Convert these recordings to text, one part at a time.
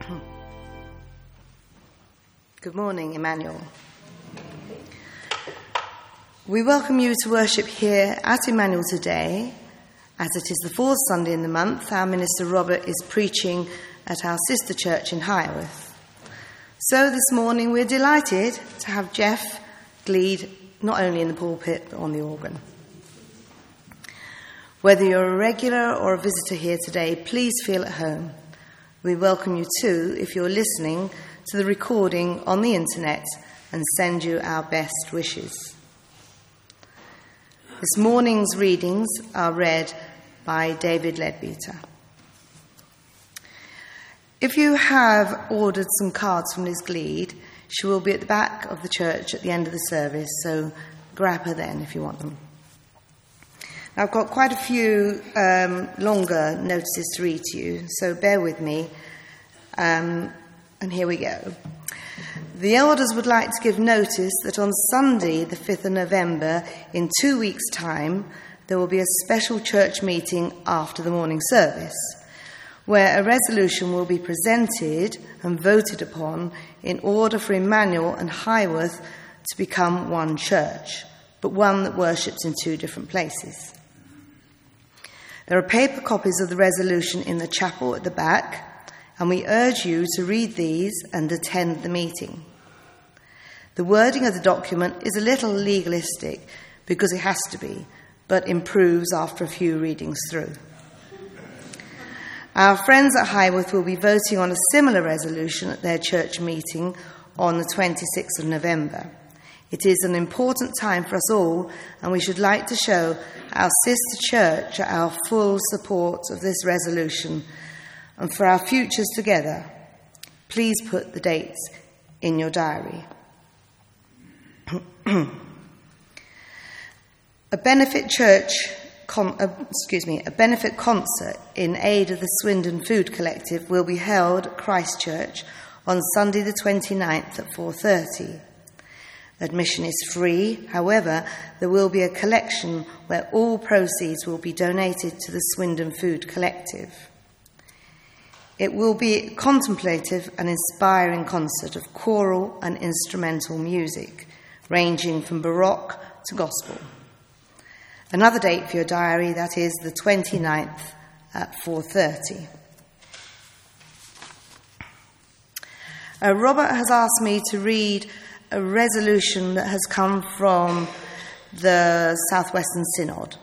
Good morning, Emmanuel. We welcome you to worship here at Emmanuel today. As it is the fourth Sunday in the month, our minister Robert is preaching at our sister church in Hireworth. So this morning we're delighted to have Jeff lead not only in the pulpit but on the organ. Whether you're a regular or a visitor here today, please feel at home. We welcome you too if you're listening to the recording on the internet and send you our best wishes. This morning's readings are read by David Ledbeater. If you have ordered some cards from Liz Gleed, she will be at the back of the church at the end of the service, so grab her then if you want them. Now, I've got quite a few longer notices to read to you, so bear with me, and here we go. The elders would like to give notice that on Sunday, the 5th of November, in 2 weeks' time, there will be a special church meeting after the morning service, where a resolution will be presented and voted upon in order for Emmanuel and Hireworth to become one church, but one that worships in two different places. There are paper copies of the resolution in the chapel at the back, and we urge you to read these and attend the meeting. The wording of the document is a little legalistic because it has to be, but improves after a few readings through. Our friends at Hireworth will be voting on a similar resolution at their church meeting on the 26th of November. It is an important time for us all, and we should like to show our sister church our full support of this resolution and for our futures together. Please put the dates in your diary. A benefit concert in aid of the Swindon Food Collective will be held at Christ Church on Sunday the 29th at 4:30. Admission is free, however, there will be a collection where all proceeds will be donated to the Swindon Food Collective. It will be a contemplative and inspiring concert of choral and instrumental music, ranging from Baroque to gospel. Another date for your diary, that is the 29th at 4:30. Robert has asked me to read a resolution that has come from the Southwestern Synod.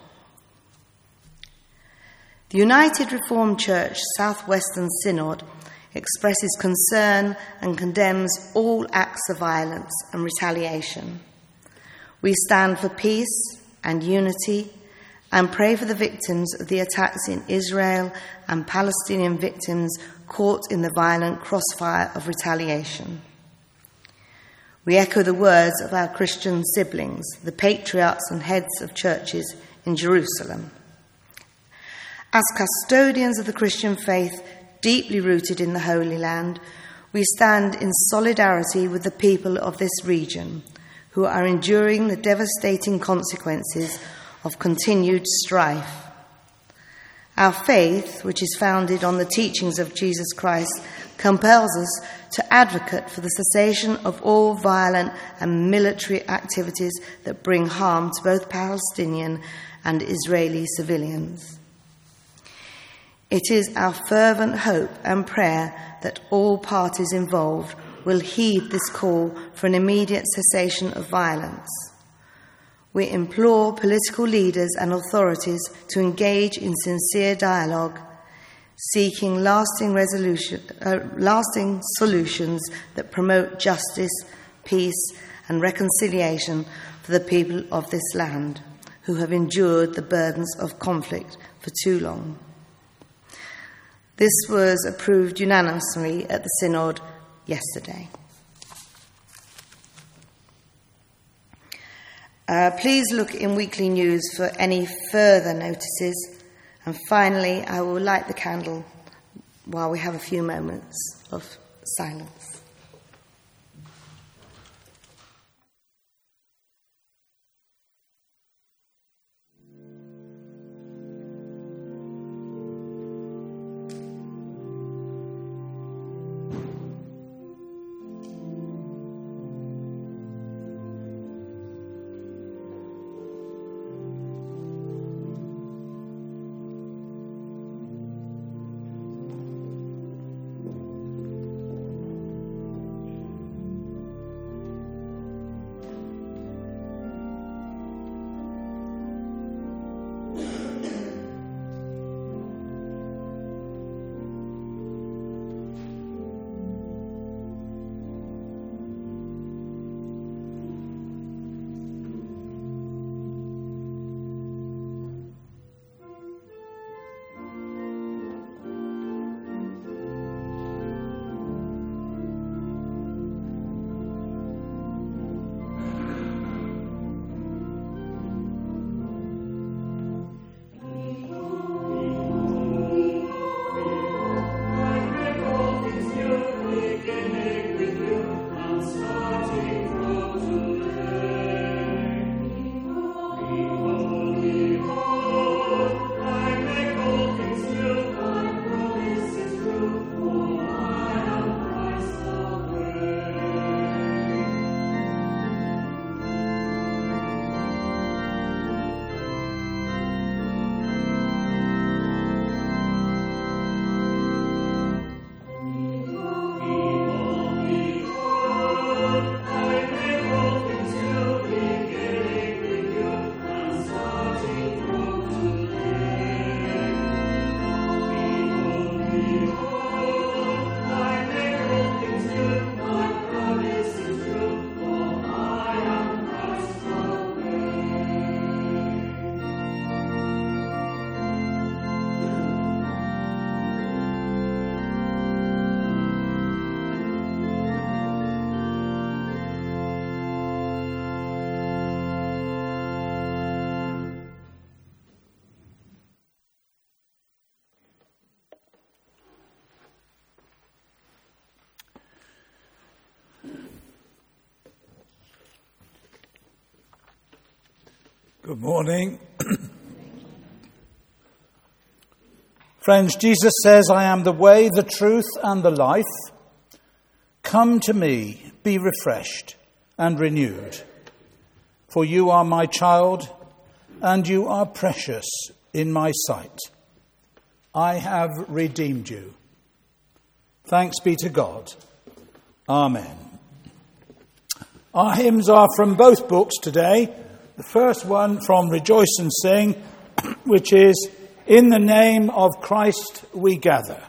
The United Reformed Church Southwestern Synod expresses concern and condemns all acts of violence and retaliation. We stand for peace and unity and pray for the victims of the attacks in Israel and Palestinian victims caught in the violent crossfire of retaliation. We echo the words of our Christian siblings, the patriarchs and heads of churches in Jerusalem. As custodians of the Christian faith, deeply rooted in the Holy Land, we stand in solidarity with the people of this region who are enduring the devastating consequences of continued strife. Our faith, which is founded on the teachings of Jesus Christ, compels us to advocate for the cessation of all violent and military activities that bring harm to both Palestinian and Israeli civilians. It is our fervent hope and prayer that all parties involved will heed this call for an immediate cessation of violence. We implore political leaders and authorities to engage in sincere dialogue, seeking lasting solutions that promote justice, peace, and reconciliation for the people of this land who have endured the burdens of conflict for too long. This was approved unanimously at the Synod yesterday. Please look in Weekly News for any further notices. And finally, I will light the candle while we have a few moments of silence. Good morning. Friends, Jesus says, I am the way, the truth, and the life. Come to me, be refreshed and renewed. For you are my child, and you are precious in my sight. I have redeemed you. Thanks be to God. Amen. Our hymns are from both books today. The first one from Rejoice and Sing, which is, In the Name of Christ We Gather.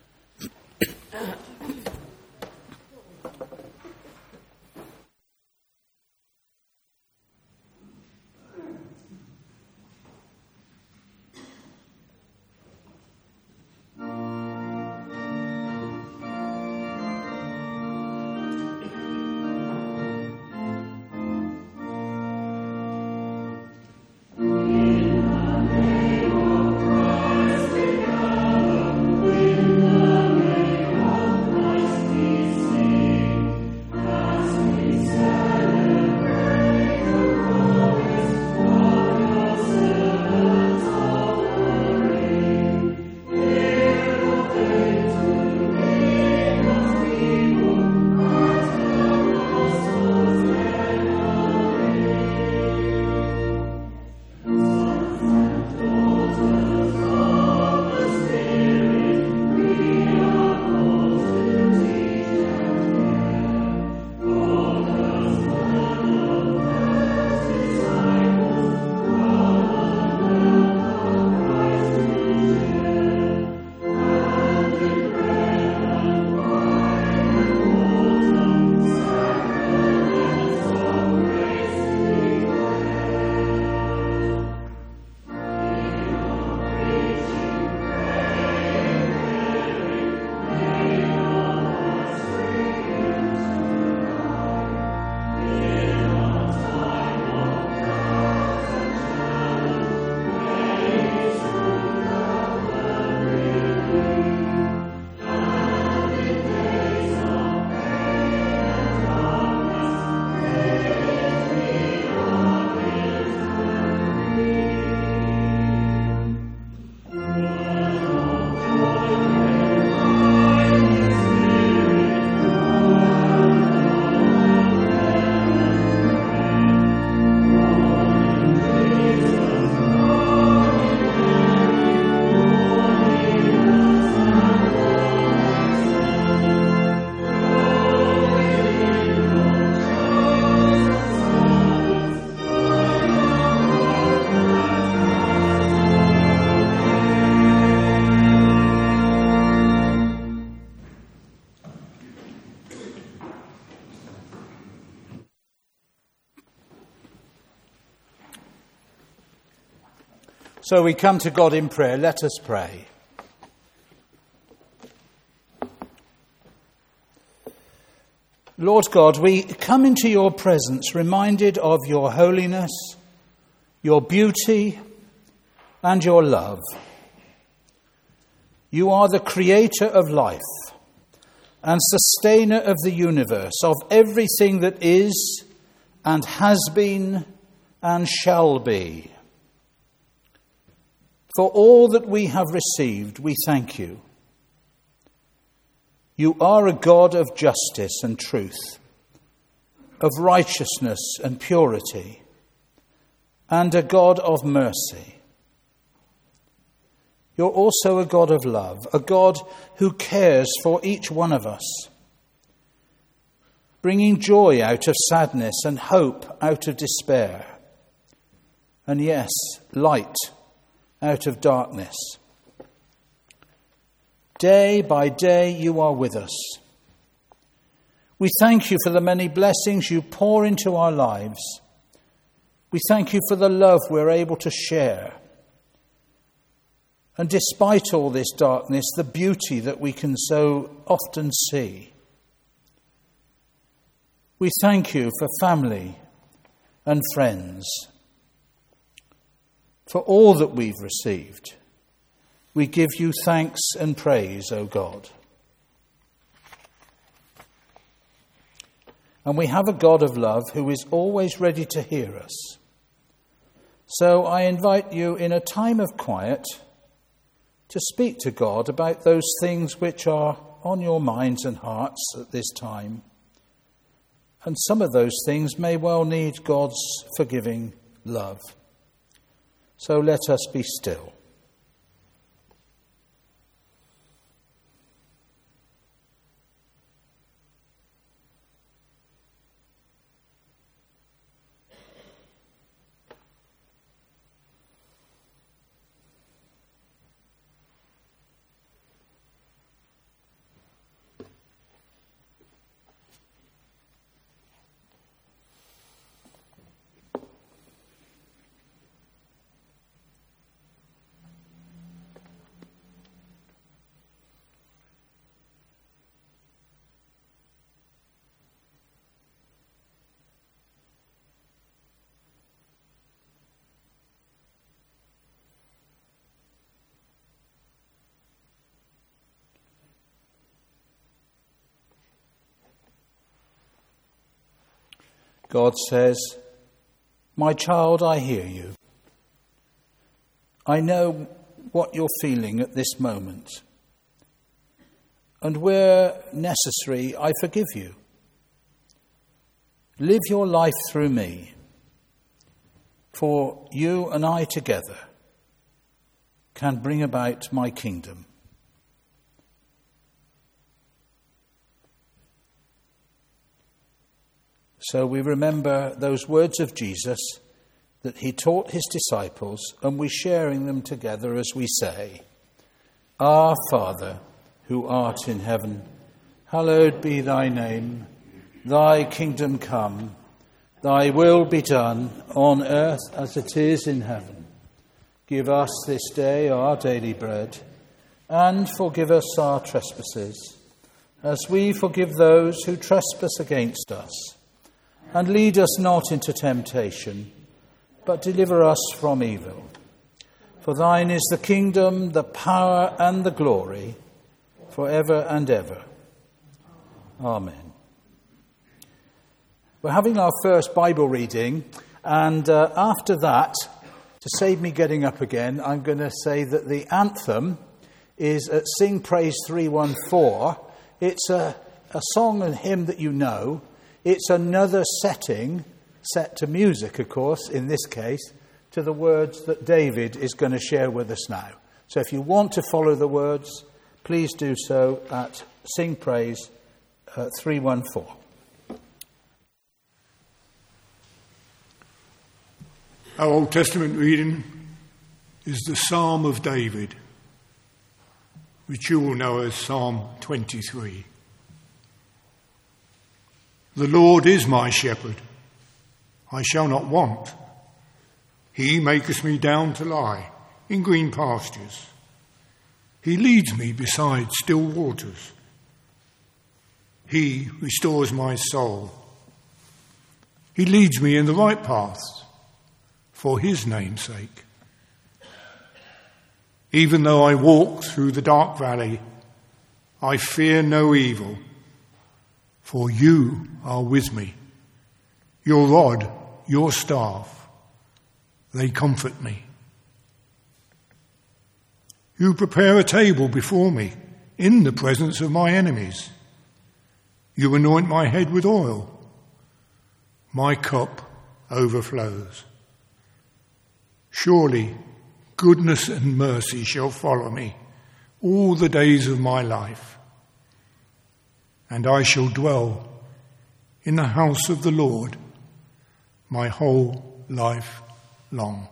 So we come to God in prayer. Let us pray. Lord God, we come into your presence reminded of your holiness, your beauty, and your love. You are the creator of life and sustainer of the universe, of everything that is and has been and shall be. For all that we have received, we thank you. You are a God of justice and truth, of righteousness and purity, and a God of mercy. You're also a God of love, a God who cares for each one of us, bringing joy out of sadness and hope out of despair, and yes, light out of darkness. Day by day you are with us. We thank you for the many blessings you pour into our lives. We thank you for the love we're able to share. And despite all this darkness, the beauty that we can so often see. We thank you for family and friends. For all that we've received, we give you thanks and praise, O God. And we have a God of love who is always ready to hear us. So I invite you in a time of quiet to speak to God about those things which are on your minds and hearts at this time. And some of those things may well need God's forgiving love. So let us be still. God says, "My child, I hear you. I know what you're feeling at this moment. And where necessary, I forgive you. Live your life through me, for you and I together can bring about my kingdom." So we remember those words of Jesus that he taught his disciples, and we're sharing them together as we say, "Our Father, who art in heaven, hallowed be thy name. Thy kingdom come, thy will be done on earth as it is in heaven. Give us this day our daily bread, and forgive us our trespasses, as we forgive those who trespass against us. And lead us not into temptation, but deliver us from evil. For thine is the kingdom, the power, and the glory, forever and ever. Amen." We're having our first Bible reading, and after that, to save me getting up again, I'm going to say that the anthem is at Sing Praise 314. It's a song and hymn that you know. It's another setting, set to music, of course, in this case, to the words that David is going to share with us now. So if you want to follow the words, please do so at Sing Praise 314. Our Old Testament reading is the Psalm of David, which you will know as Psalm 23. The Lord is my shepherd, I shall not want. He maketh me down to lie in green pastures. He leads me beside still waters. He restores my soul. He leads me in the right paths for his name's sake. Even though I walk through the dark valley, I fear no evil. For you are with me. Your rod, your staff, they comfort me. You prepare a table before me in the presence of my enemies. You anoint my head with oil. My cup overflows. Surely goodness and mercy shall follow me all the days of my life. And I shall dwell in the house of the Lord my whole life long.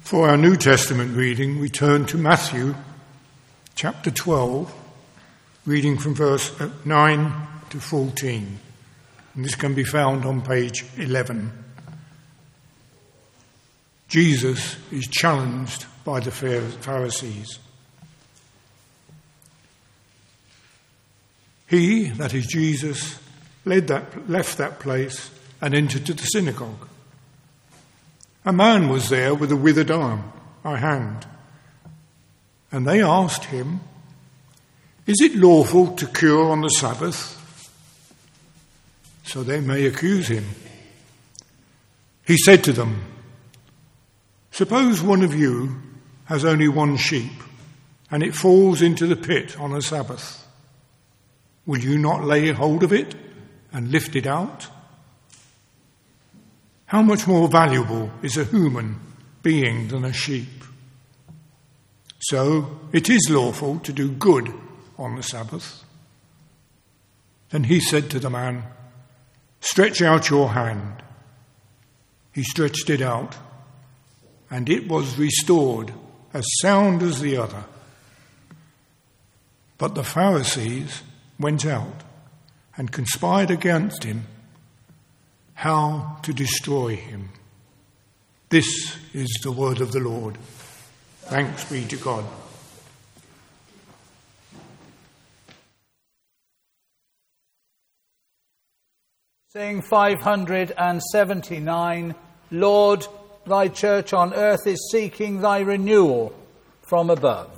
For our New Testament reading, we turn to Matthew chapter 12, reading from verse 9 to 14. And this can be found on page 11. Jesus is challenged by the Pharisees. He, that is Jesus, left that place and entered to the synagogue. A man was there with a withered hand. And they asked him, "Is it lawful to cure on the Sabbath?" So they may accuse him. He said to them, "Suppose one of you has only one sheep, and it falls into the pit on a Sabbath. Will you not lay hold of it and lift it out? How much more valuable is a human being than a sheep? So it is lawful to do good on the Sabbath." Then he said to the man, "Stretch out your hand." He stretched it out, and it was restored as sound as the other. But the Pharisees went out and conspired against him how to destroy him. This is the word of the Lord. Thanks be to God. Sing 579, Lord, thy church on earth is seeking thy renewal from above.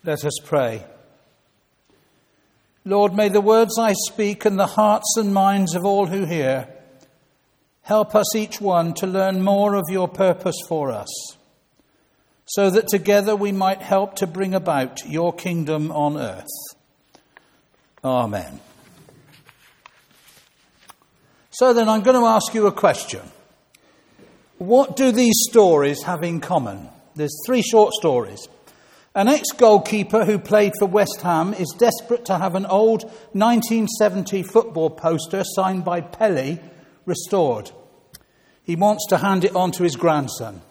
Let us pray. Lord, may the words I speak and the hearts and minds of all who hear help us each one to learn more of your purpose for us, so that together we might help to bring about your kingdom on earth. Amen. So then I'm going to ask you a question. What do these stories have in common? There's 3 short stories. An ex-goalkeeper who played for West Ham is desperate to have an old 1970 football poster signed by Pele restored. He wants to hand it on to his grandson.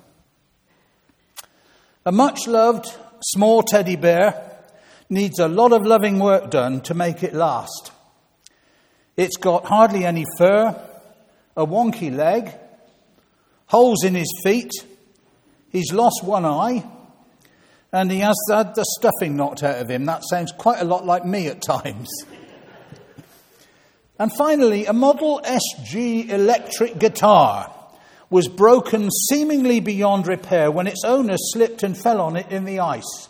A much-loved small teddy bear needs a lot of loving work done to make it last. It's got hardly any fur, a wonky leg, holes in his feet, he's lost one eye, and he has had the stuffing knocked out of him. That sounds quite a lot like me at times. And finally, a Model SG electric guitar was broken seemingly beyond repair when its owner slipped and fell on it in the ice.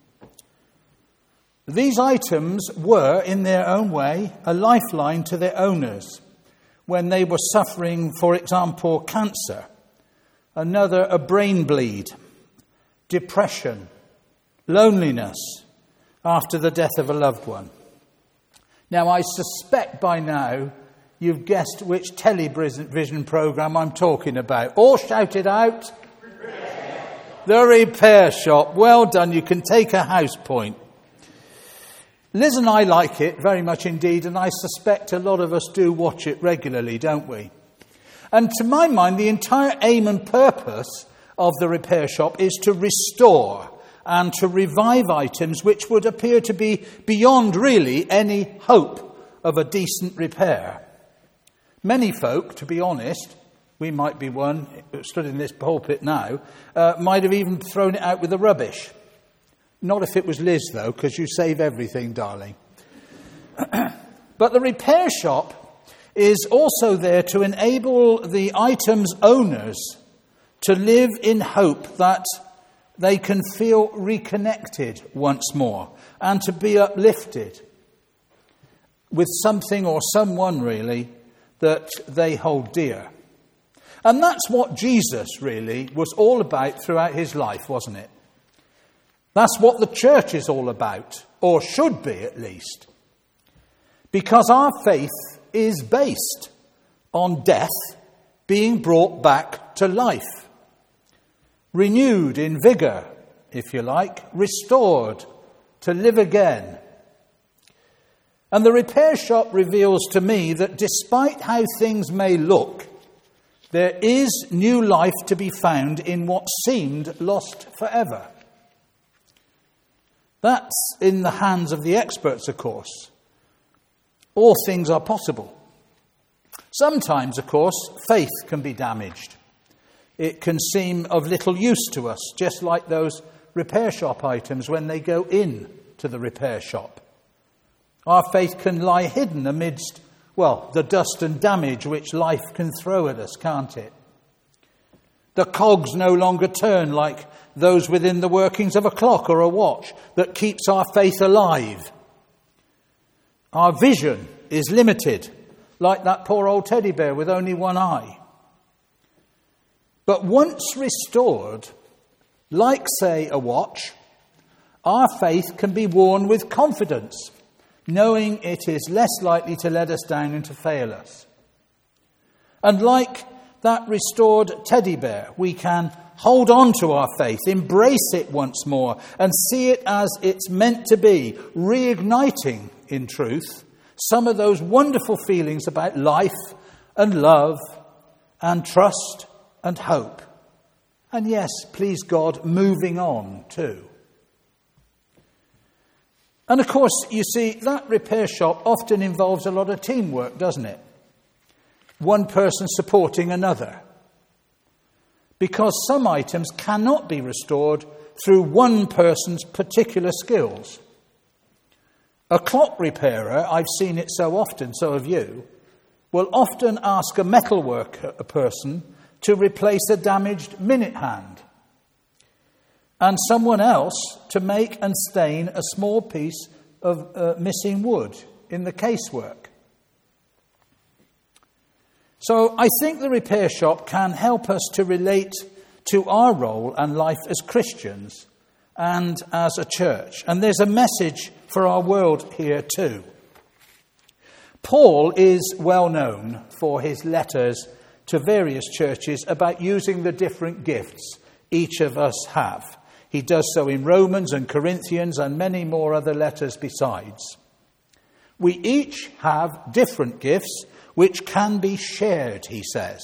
These items were, in their own way, a lifeline to their owners when they were suffering, for example, cancer, another a brain bleed, depression, loneliness after the death of a loved one. Now, I suspect by now you've guessed which television programme I'm talking about. All shout it out. The Repair Shop. Well done, you can take a house point. Liz and I like it very much indeed, and I suspect a lot of us do watch it regularly, don't we? And to my mind, the entire aim and purpose of the Repair Shop is to restore and to revive items which would appear to be beyond really any hope of a decent repair. Many folk, to be honest, we might be one who stood in this pulpit now, might have even thrown it out with the rubbish. Not if it was Liz, though, because you save everything, darling. But the Repair Shop is also there to enable the item's owners to live in hope that they can feel reconnected once more and to be uplifted with something or someone, really, that they hold dear. And that's what Jesus, really, was all about throughout his life, wasn't it? That's what the church is all about, or should be at least. Because our faith is based on death being brought back to life. Renewed in vigour, if you like, restored to live again. And the Repair Shop reveals to me that despite how things may look, there is new life to be found in what seemed lost forever. That's in the hands of the experts, of course. All things are possible. Sometimes, of course, faith can be damaged. It can seem of little use to us, just like those Repair Shop items when they go in to the Repair Shop. Our faith can lie hidden amidst, the dust and damage which life can throw at us, can't it? The cogs no longer turn like those within the workings of a clock or a watch that keeps our faith alive. Our vision is limited, like that poor old teddy bear with only one eye. But once restored, like, say, a watch, our faith can be worn with confidence, knowing it is less likely to let us down and to fail us. And like that restored teddy bear, we can hold on to our faith, embrace it once more, and see it as it's meant to be, reigniting, in truth, some of those wonderful feelings about life and love and trust and hope. And yes, please God, moving on too. And of course, you see, that Repair Shop often involves a lot of teamwork, doesn't it? One person supporting another. Because some items cannot be restored through one person's particular skills. A clock repairer, I've seen it so often, so have you, will often ask a metalworker person to replace a damaged minute hand. and someone else to make and stain a small piece of missing wood in the casework. So I think the repair shop can help us to relate to our role and life as Christians and as a church. And there's a message for our world here too. Paul is well known for his letters to various churches about using the different gifts each of us have. He does so in Romans and Corinthians and many more other letters besides. We each have different gifts which can be shared, he says.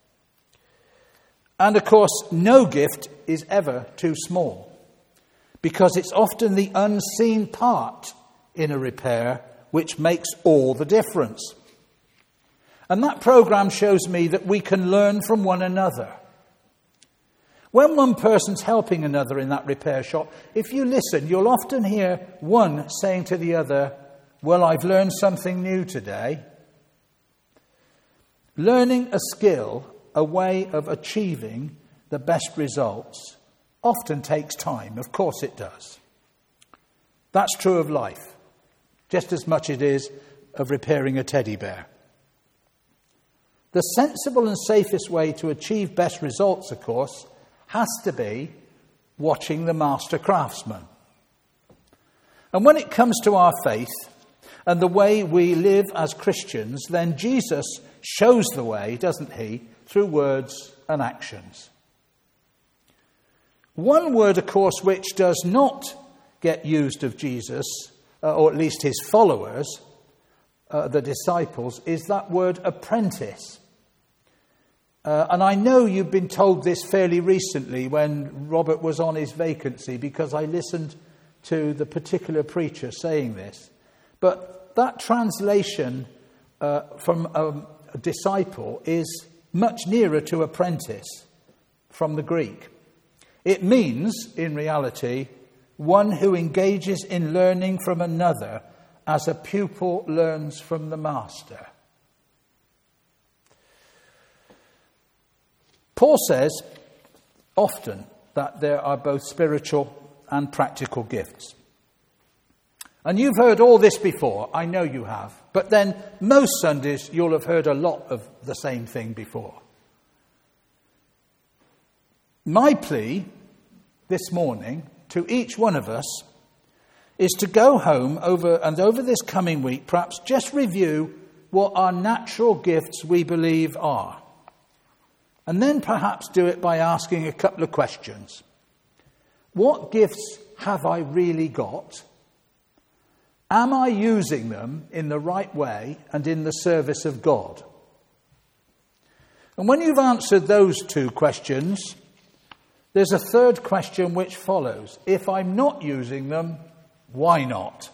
And of course, no gift is ever too small, because it's often the unseen part in a repair which makes all the difference. And that programme shows me that we can learn from one another. When one person's helping another in that repair shop, if you listen, you'll often hear one saying to the other, "Well, I've learned something new today." Learning a skill, a way of achieving the best results, often takes time. Of course it does. That's true of life, just as much as it is of repairing a teddy bear. The sensible and safest way to achieve best results, of course, has to be watching the master craftsman. And when it comes to our faith and the way we live as Christians, then Jesus shows the way, doesn't he, through words and actions. One word, of course, which does not get used of Jesus, or at least his followers, the disciples, is that word apprentice. And I know you've been told this fairly recently when Robert was on his vacancy, because I listened to the particular preacher saying this. But that translation from a disciple is much nearer to apprentice from the Greek. It means, in reality, one who engages in learning from another as a pupil learns from the master. Paul says often that there are both spiritual and practical gifts. And you've heard all this before, I know you have. But then most Sundays you'll have heard a lot of the same thing before. My plea this morning to each one of us is to go home over this coming week, perhaps just review what our natural gifts we believe are. And then perhaps do it by asking a couple of questions. What gifts have I really got? Am I using them in the right way and in the service of God? And when you've answered those two questions, there's a third question which follows. If I'm not using them, why not?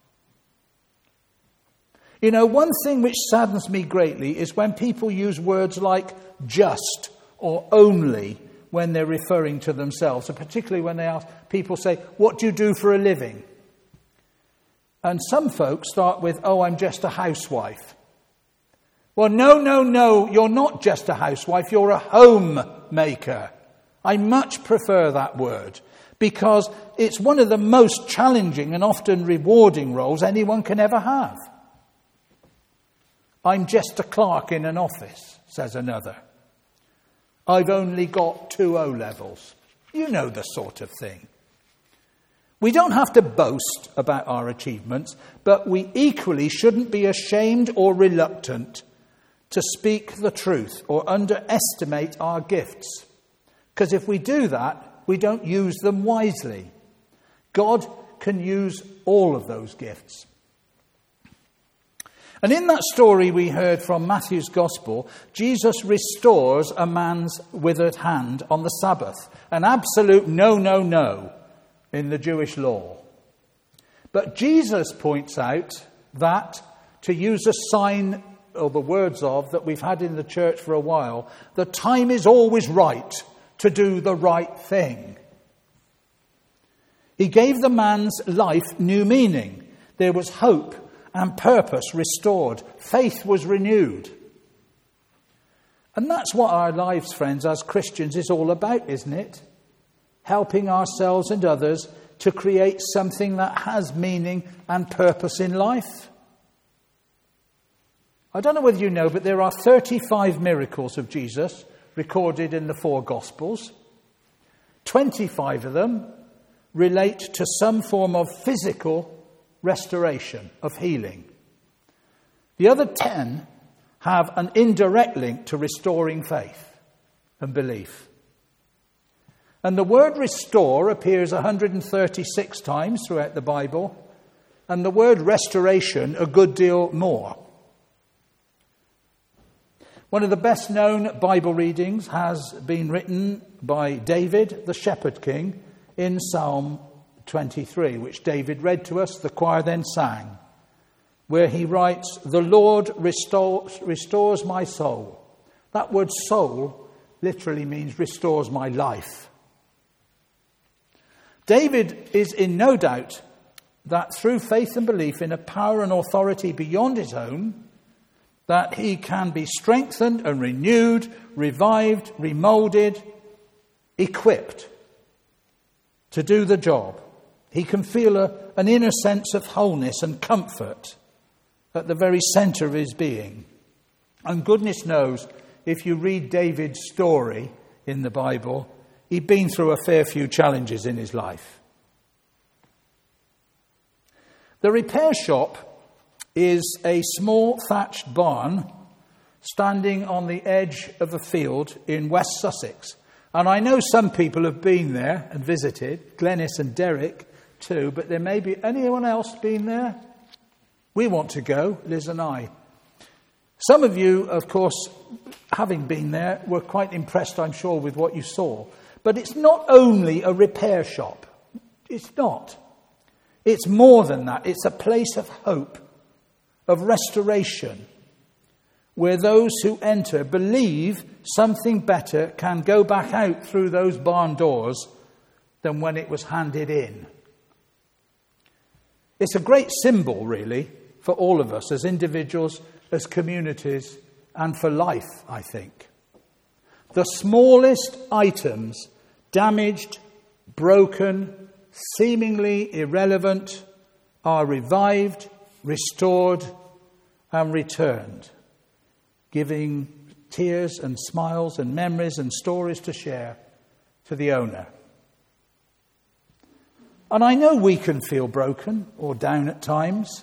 You know, one thing which saddens me greatly is when people use words like just or only when they're referring to themselves, and particularly when people say, "What do you do for a living?" And some folks start with, "Oh, I'm just a housewife." Well, no, you're not just a housewife, you're a homemaker. I much prefer that word, because it's one of the most challenging and often rewarding roles anyone can ever have. "I'm just a clerk in an office," says another. "I've only got 2 O-levels. You know the sort of thing. We don't have to boast about our achievements, but we equally shouldn't be ashamed or reluctant to speak the truth or underestimate our gifts. Because if we do that, we don't use them wisely. God can use all of those gifts. And in that story we heard from Matthew's Gospel, Jesus restores a man's withered hand on the Sabbath. An absolute no in the Jewish law. But Jesus points out that, to use a sign or the words of that we've had in the church for a while, the time is always right to do the right thing. He gave the man's life new meaning. There was hope and purpose restored. Faith was renewed. And that's what our lives, friends, as Christians is all about, isn't it? helping ourselves and others to create something that has meaning and purpose in life. I don't know whether you know, but there are 35 miracles of Jesus recorded in the 4 Gospels. 25 of them relate to some form of physical restoration, of healing. The other 10 have an indirect link to restoring faith and belief. And the word restore appears 136 times throughout the Bible, and the word restoration a good deal more. One of the best known Bible readings has been written by David, the Shepherd King, in Psalm 23, which David read to us, the choir then sang, where he writes, "The Lord restores my soul." That word soul literally means restores my life. David is in no doubt that through faith and belief in a power and authority beyond his own, that he can be strengthened and renewed, revived, remoulded, equipped to do the job. He can feel an inner sense of wholeness and comfort at the very centre of his being. And goodness knows, if you read David's story in the Bible, he'd been through a fair few challenges in his life. The repair shop is a small thatched barn standing on the edge of a field in West Sussex. And I know some people have been there and visited, Glenys and Derek too, but there may be anyone else been there? We want to go, Liz and I. Some of you, of course, having been there, were quite impressed, I'm sure, with what you saw. But it's not only a repair shop. It's not. It's more than that. It's a place of hope, of restoration, where those who enter believe something better can go back out through those barn doors than when it was handed in. It's a great symbol, really, for all of us as individuals, as communities, and for life, I think. The smallest items, damaged, broken, seemingly irrelevant, are revived, restored, and returned, giving tears and smiles and memories and stories to share to the owner. And I know we can feel broken or down at times.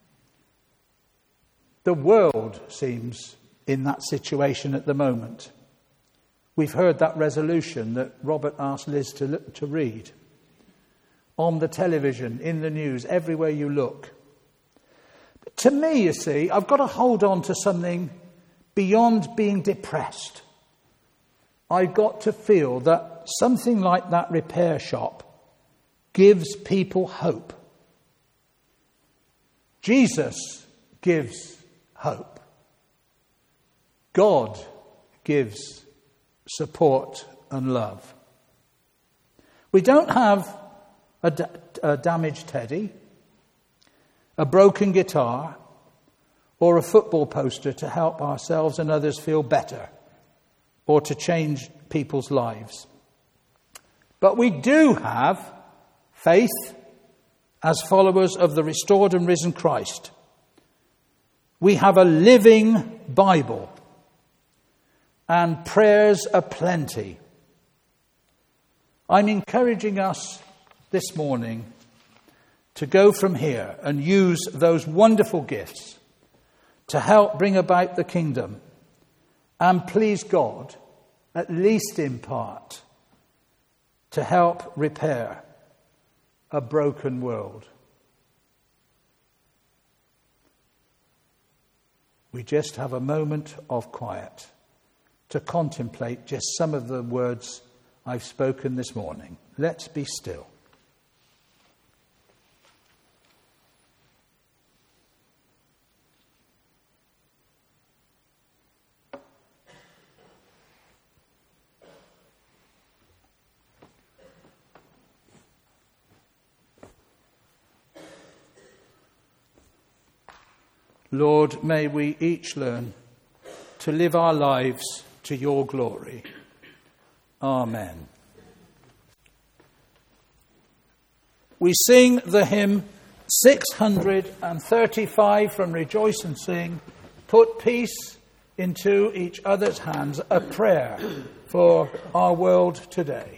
The world seems in that situation at the moment. We've heard that resolution that Robert asked Liz to read. On the television, in the news, everywhere you look. But to me, you see, I've got to hold on to something beyond being depressed. I've got to feel that something like that repair shop gives people hope. Jesus gives hope. God gives support and love. We don't have a damaged teddy, a broken guitar, or a football poster to help ourselves and others feel better or to change people's lives. But we do have faith as followers of the restored and risen Christ. We have a living Bible, and prayers aplenty. I'm encouraging us this morning to go from here and use those wonderful gifts to help bring about the kingdom and please God, at least in part, to help repair a broken world. We just have a moment of quiet to contemplate just some of the words I've spoken this morning. Let's be still. Lord, may we each learn to live our lives to your glory. Amen. we sing the hymn 635 from Rejoice and Sing, Put Peace into Each Other's Hands, a prayer for our world today.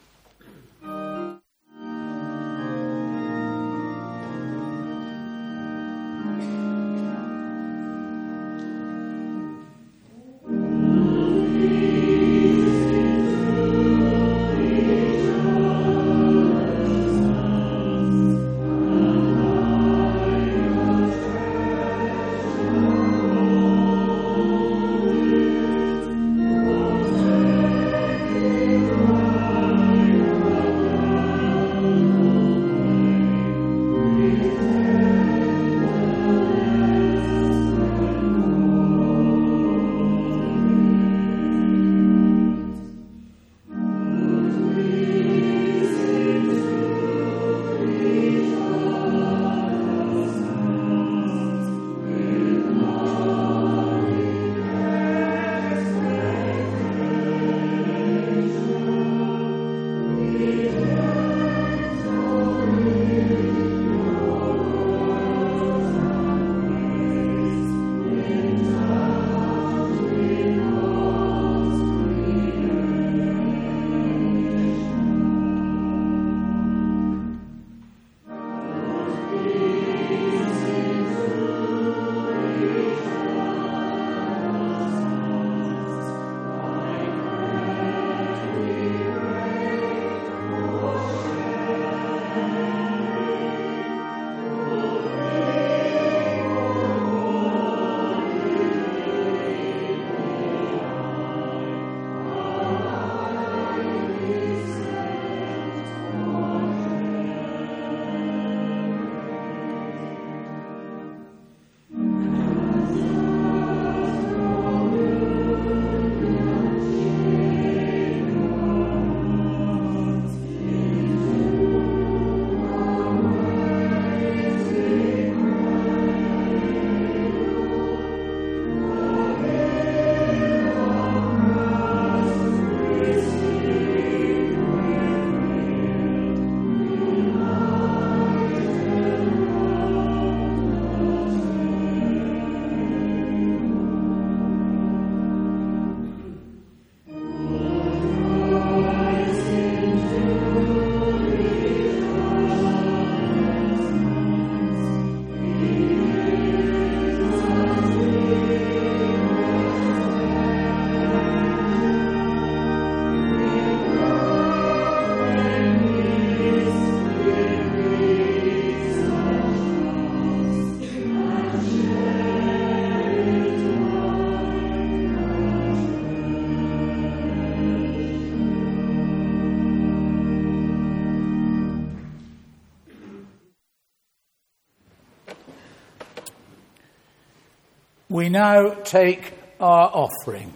We now take our offering.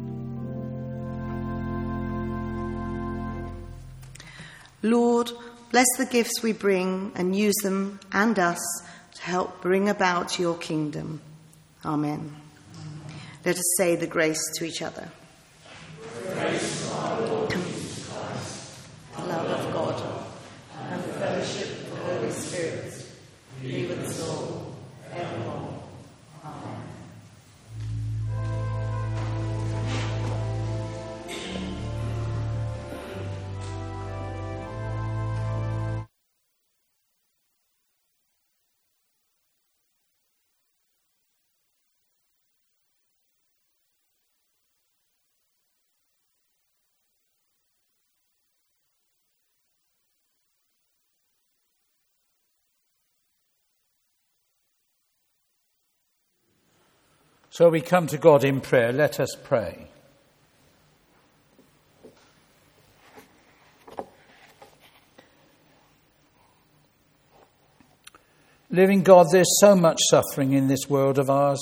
Lord, Bless the gifts we bring and use them and us to help bring about your kingdom. Amen. Let us say the grace to each other. The grace of our Lord Jesus Christ, The love of God and the fellowship of the Holy Spirit be with us all evermore. Amen. So we come to God in prayer. Let us pray. Living God, there's so much suffering in this world of ours,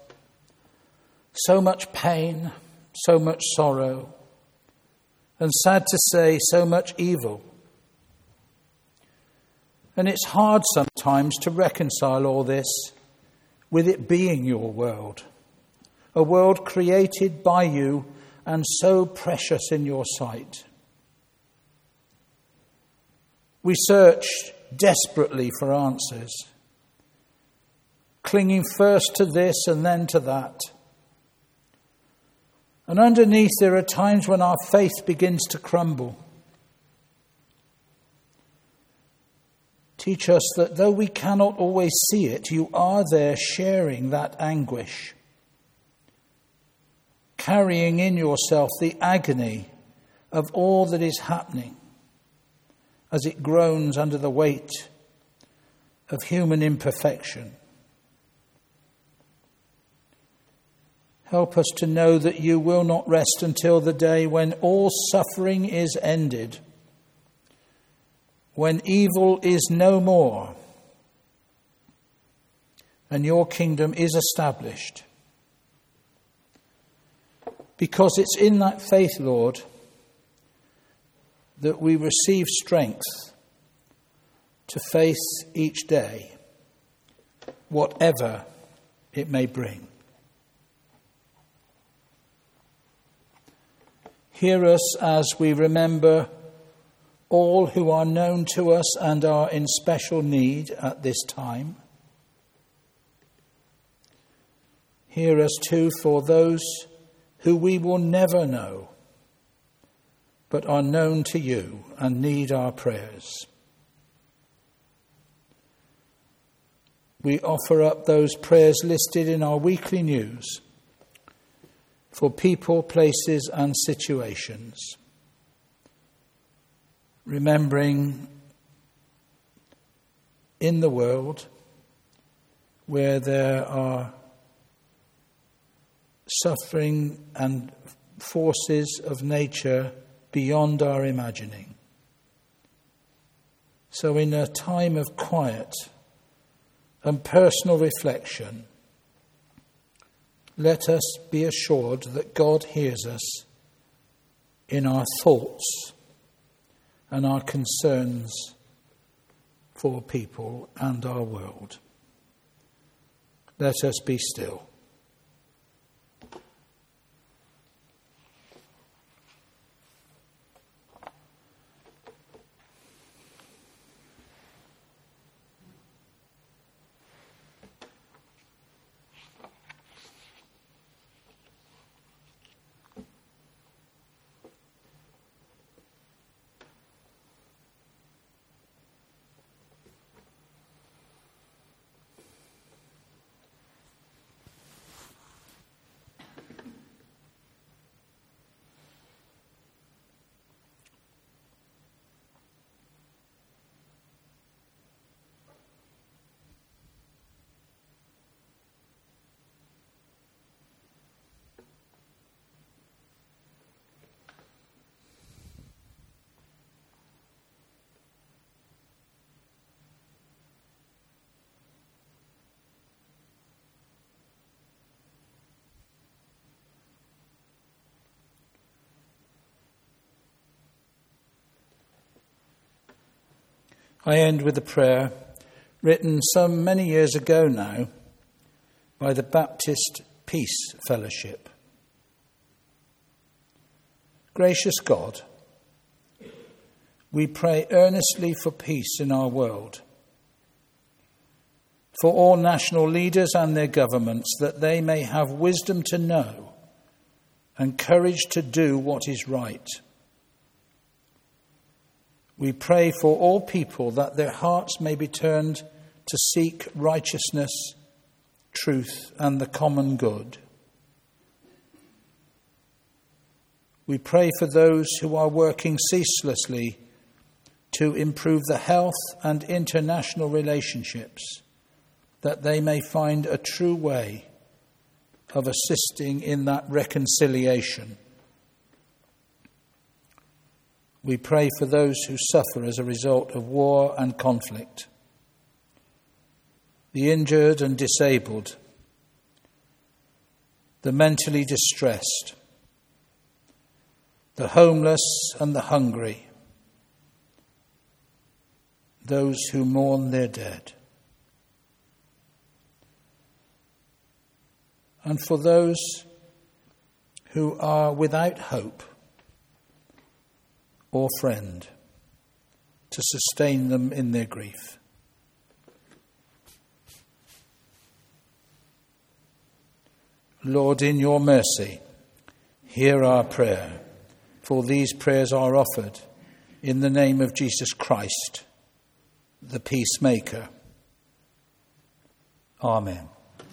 so much pain, so much sorrow, and sad to say, so much evil. And it's hard sometimes to reconcile all this with it being your world, a world created by you and so precious in your sight. We search desperately for answers, clinging first to this and then to that. And underneath there are times when our faith begins to crumble. Teach us that though we cannot always see it, you are there sharing that anguish, carrying in yourself the agony of all that is happening as it groans under the weight of human imperfection. Help us to know that you will not rest until the day when all suffering is ended, when evil is no more, and your kingdom is established. Because it's in that faith, Lord, that we receive strength to face each day, whatever it may bring. Hear us as we remember all who are known to us and are in special need at this time. Hear us too for those who we will never know, but are known to you and need our prayers. We offer up those prayers listed in our weekly news for people, places, and situations, remembering in the world where there are suffering and forces of nature beyond our imagining. So in a time of quiet and personal reflection, let us be assured that God hears us in our thoughts and our concerns for people and our world. Let us be still. I end with a prayer written some many years ago now by the Baptist Peace Fellowship. Gracious God, we pray earnestly for peace in our world, for all national leaders and their governments, that they may have wisdom to know and courage to do what is right. We pray for all people that their hearts may be turned to seek righteousness, truth, and the common good. We pray for those who are working ceaselessly to improve the health and international relationships, that they may find a true way of assisting in that reconciliation. We pray for those who suffer as a result of war and conflict, the injured and disabled, the mentally distressed, the homeless and the hungry, those who mourn their dead. And for those who are without hope or friend, to sustain them in their grief. Lord, in your mercy, hear our prayer, for these prayers are offered in the name of Jesus Christ, the peacemaker. Amen.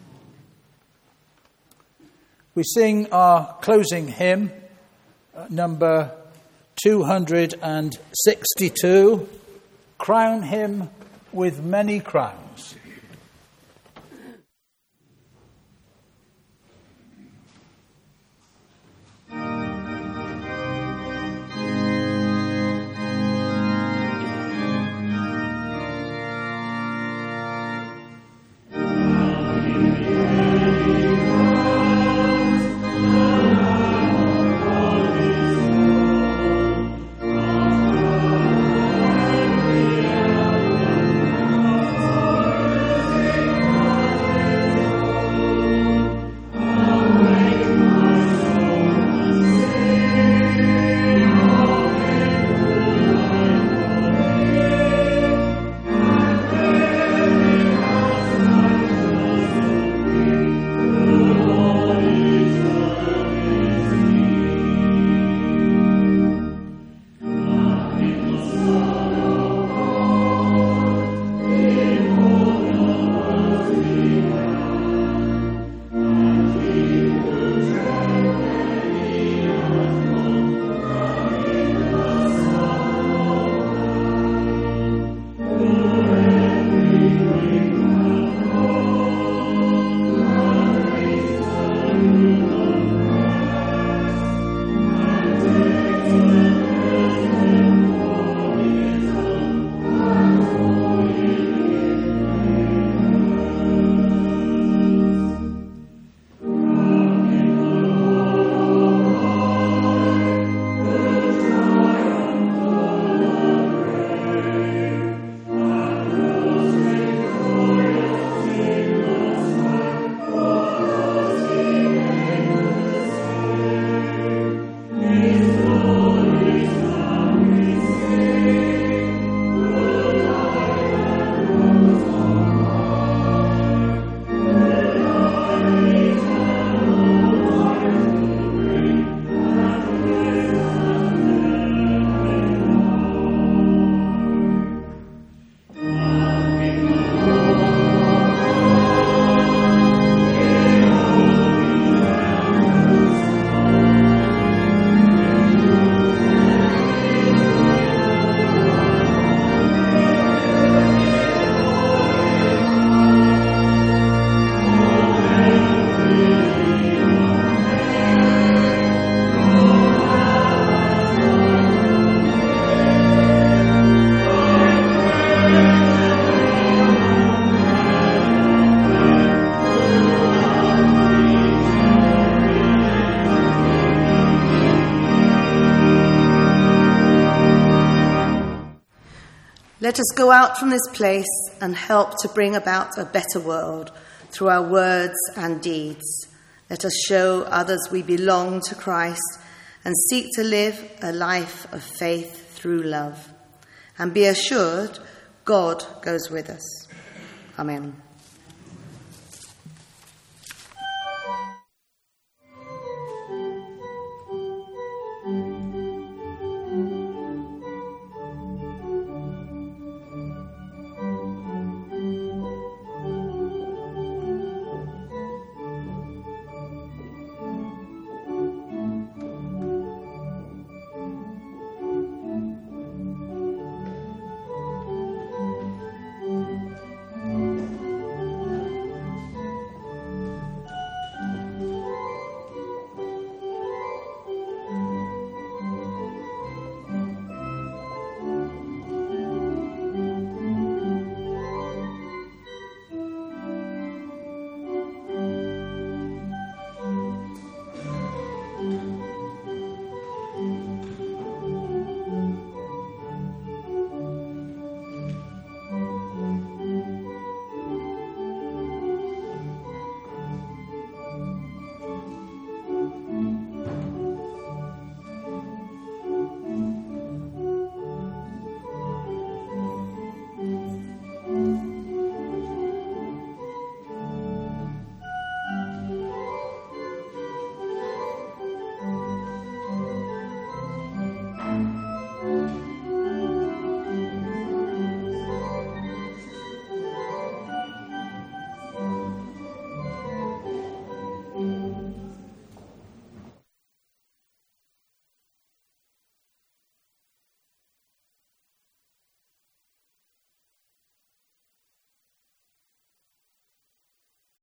We sing our closing hymn, number 262, Crown Him with Many Crowns. Let us go out from this place and help to bring about a better world through our words and deeds. Let us show others we belong to Christ and seek to live a life of faith through love. And be assured, God goes with us. Amen.